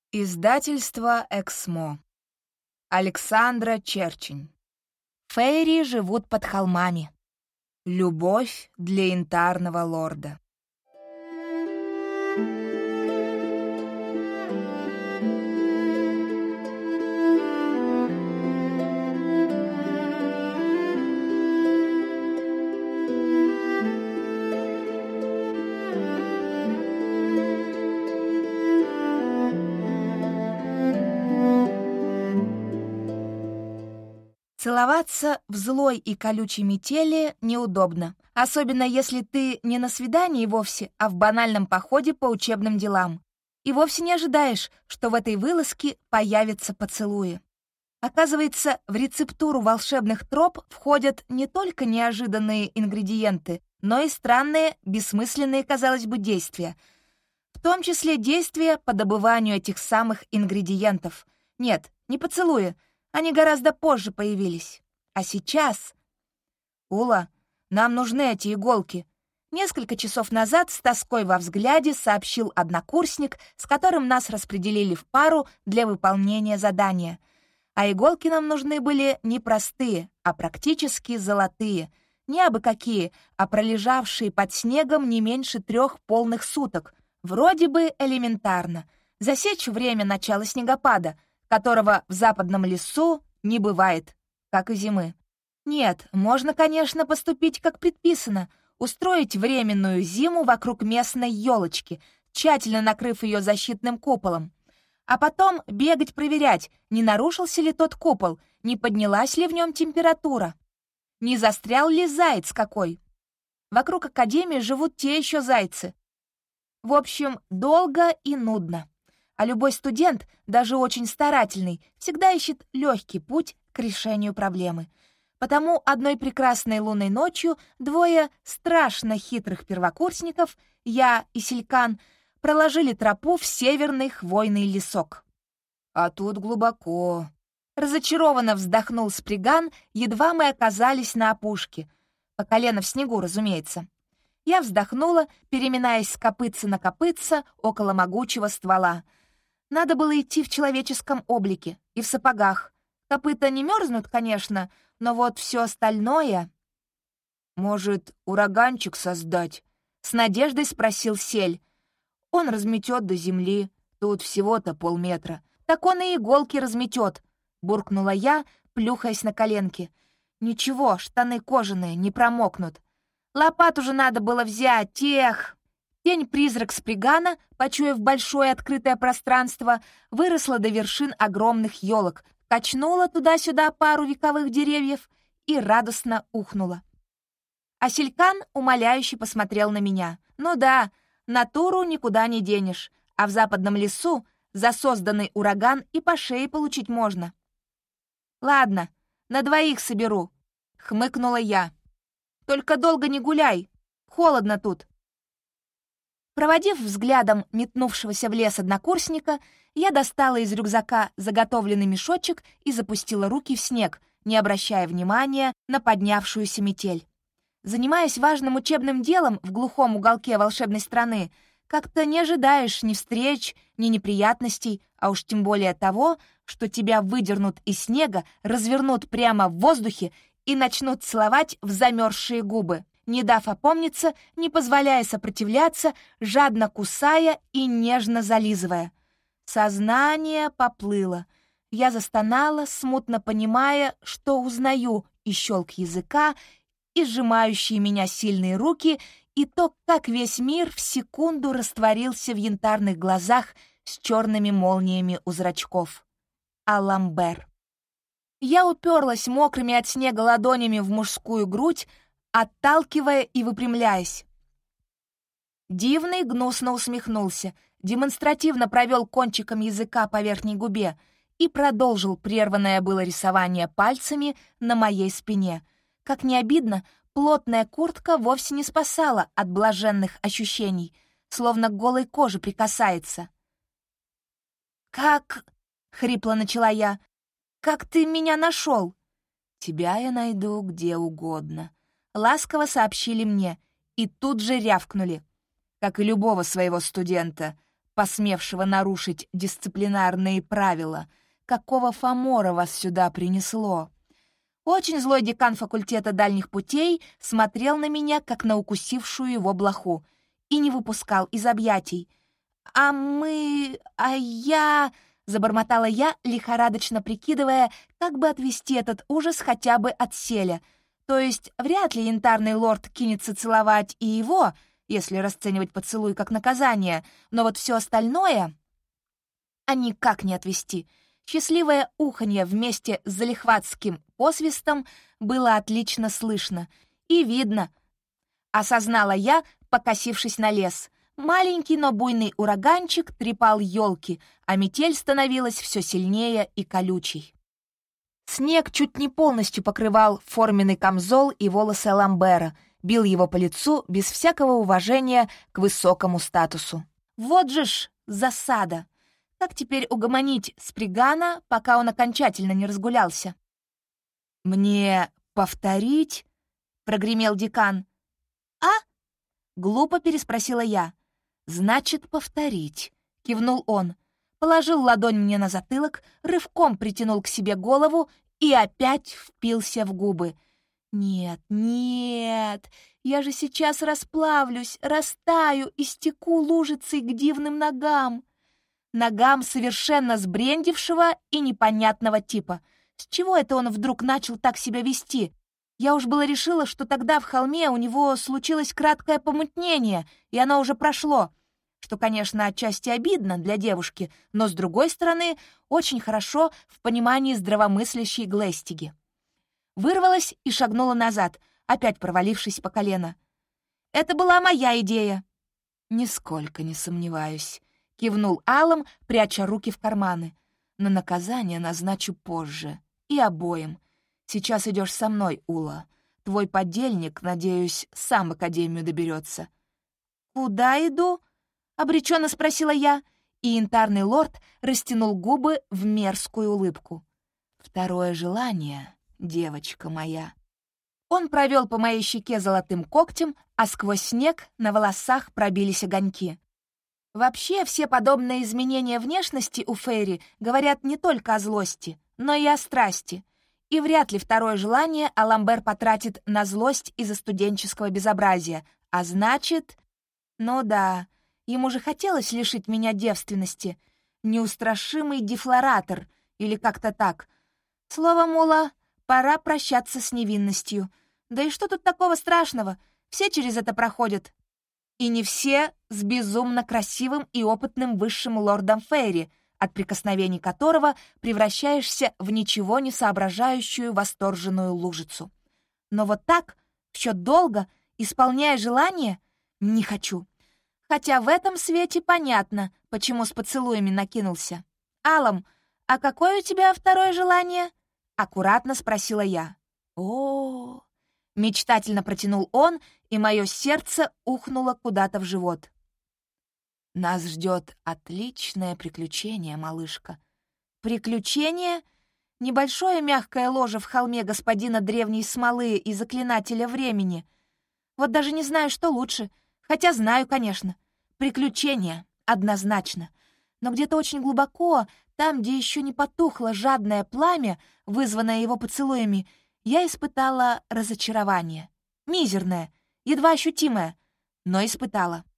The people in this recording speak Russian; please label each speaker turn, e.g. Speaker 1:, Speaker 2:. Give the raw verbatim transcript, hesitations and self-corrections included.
Speaker 1: Издательство «Эксмо». Александра Черчень. Фейри живут под холмами. Любовь для янтарного лорда. Целоваться в злой и колючей метели неудобно, особенно если ты не на свидании вовсе, а в банальном походе по учебным делам. И вовсе не ожидаешь, что в этой вылазке появятся поцелуи. Оказывается, в рецептуру волшебных троп входят не только неожиданные ингредиенты, но и странные, бессмысленные, казалось бы, действия. В том числе действия по добыванию этих самых ингредиентов. Нет, не поцелуи. Они гораздо позже появились. А сейчас... «Ула, нам нужны эти иголки», — несколько часов назад с тоской во взгляде сообщил однокурсник, с которым нас распределили в пару для выполнения задания. А иголки нам нужны были не простые, а практически золотые. Не абы какие, а пролежавшие под снегом не меньше трех полных суток. Вроде бы элементарно. Засечь время начала снегопада, которого в западном лесу не бывает, как и зимы. Нет, можно, конечно, поступить как предписано, устроить временную зиму вокруг местной елочки, тщательно накрыв ее защитным куполом, а потом бегать проверять, не нарушился ли тот купол, не поднялась ли в нем температура, не застрял ли заяц какой. Вокруг академии живут те еще зайцы. В общем, долго и нудно. А любой студент, даже очень старательный, всегда ищет легкий путь к решению проблемы. Потому одной прекрасной лунной ночью двое страшно хитрых первокурсников, я и Селькан, проложили тропу в северный хвойный лесок. А тут глубоко. Разочарованно вздохнул Сприган, едва мы оказались на опушке. По колено в снегу, разумеется. Я вздохнула, переминаясь с копытца на копытца около могучего ствола. Надо было идти в человеческом облике и в сапогах. Копыта не мерзнут, конечно, но вот все остальное... «Может, ураганчик создать?» — с надеждой спросил Сель. «Он разметет до земли, тут всего-то полметра. Так он и иголки разметет», — буркнула я, плюхаясь на коленки. «Ничего, штаны кожаные, не промокнут. Лопату же надо было взять, тех...» Тень-призрак Спригана, почуяв большое открытое пространство, выросла до вершин огромных елок, качнула туда-сюда пару вековых деревьев и радостно ухнула. А Селькан умоляюще посмотрел на меня. «Ну да, натуру никуда не денешь, а в западном лесу за созданный ураган и по шее получить можно». «Ладно, на двоих соберу», — хмыкнула я. «Только долго не гуляй, холодно тут». Проводив взглядом метнувшегося в лес однокурсника, я достала из рюкзака заготовленный мешочек и запустила руки в снег, не обращая внимания на поднявшуюся метель. Занимаясь важным учебным делом в глухом уголке волшебной страны, как-то не ожидаешь ни встреч, ни неприятностей, а уж тем более того, что тебя выдернут из снега, развернут прямо в воздухе и начнут целовать в замерзшие губы, не дав опомниться, не позволяя сопротивляться, жадно кусая и нежно зализывая. Сознание поплыло. Я застонала, смутно понимая, что узнаю и щелк языка, и сжимающие меня сильные руки, и то, как весь мир в секунду растворился в янтарных глазах с черными молниями у зрачков. Аламбер. Я уперлась мокрыми от снега ладонями в мужскую грудь, отталкивая и выпрямляясь. Дивный гнусно усмехнулся, демонстративно провел кончиком языка по верхней губе и продолжил прерванное было рисование пальцами на моей спине. Как ни обидно, плотная куртка вовсе не спасала от блаженных ощущений, словно к голой коже прикасается. «Как...» — хрипло начала я. «Как ты меня нашел?» «Тебя я найду где угодно», — ласково сообщили мне и тут же рявкнули. «Как и любого своего студента, посмевшего нарушить дисциплинарные правила. Какого фамора вас сюда принесло? Очень злой декан факультета дальних путей смотрел на меня, как на укусившую его блоху, и не выпускал из объятий. «А мы... а я...» — забормотала я, лихорадочно прикидывая, как бы отвести этот ужас хотя бы от селя. То есть вряд ли янтарный лорд кинется целовать и его, если расценивать поцелуй как наказание, но вот все остальное... А никак не отвести. Счастливое уханье вместе с залихватским посвистом было отлично слышно. И видно, осознала я, покосившись на лес. Маленький, но буйный ураганчик трепал елки, а метель становилась все сильнее и колючей. Снег чуть не полностью покрывал форменный камзол и волосы Ламбера, бил его по лицу без всякого уважения к высокому статусу. Вот же ж засада! Как теперь угомонить Спригана, пока он окончательно не разгулялся? «Мне повторить?» — прогремел декан. «А?» — глупо переспросила я. «Значит, повторить», — кивнул он. Положил ладонь мне на затылок, рывком притянул к себе голову и опять впился в губы. «Нет, нет, я же сейчас расплавлюсь, растаю и стеку лужицей к дивным ногам». Ногам совершенно сбрендившего и непонятного типа. С чего это он вдруг начал так себя вести? Я уж было решила, что тогда в холме у него случилось краткое помутнение, и оно уже прошло. Что, конечно, отчасти обидно для девушки, но, с другой стороны, очень хорошо в понимании здравомыслящей Глэстиги. Вырвалась и шагнула назад, опять провалившись по колено. «Это была моя идея». «Нисколько не сомневаюсь», — кивнул Аллам, пряча руки в карманы. «Но наказание назначу позже. И обоим. Сейчас идешь со мной, Ула. Твой подельник, надеюсь, сам в академию доберется». «Куда иду?» — обреченно спросила я, и янтарный лорд растянул губы в мерзкую улыбку. «Второе желание, девочка моя». Он провел по моей щеке золотым когтем, а сквозь снег на волосах пробились огоньки. Вообще, все подобные изменения внешности у Фейри говорят не только о злости, но и о страсти. И вряд ли второе желание Аламбер потратит на злость из-за студенческого безобразия. А значит... Ну да, ему же хотелось лишить меня девственности. Неустрашимый дефлоратор, или как-то так. Словом, Ула, пора прощаться с невинностью. Да и что тут такого страшного? Все через это проходят. И не все с безумно красивым и опытным высшим лордом Фейри, от прикосновений которого превращаешься в ничего не соображающую восторженную лужицу. Но вот так, все долго, исполняя желание, не хочу. Хотя в этом свете понятно, почему с поцелуями накинулся. «Алам, а какое у тебя второе желание?» — аккуратно спросила я. О, мечтательно протянул он, и мое сердце ухнуло куда-то в живот. «Нас ждет отличное приключение, малышка». «Приключение? Небольшое мягкое ложе в холме господина древней смолы и заклинателя времени. Вот даже не знаю, что лучше, хотя знаю, конечно. Приключение, однозначно. Но где-то очень глубоко, там, где еще не потухло жадное пламя, вызванное его поцелуями, я испытала разочарование. Мизерное, едва ощутимое, но испытала.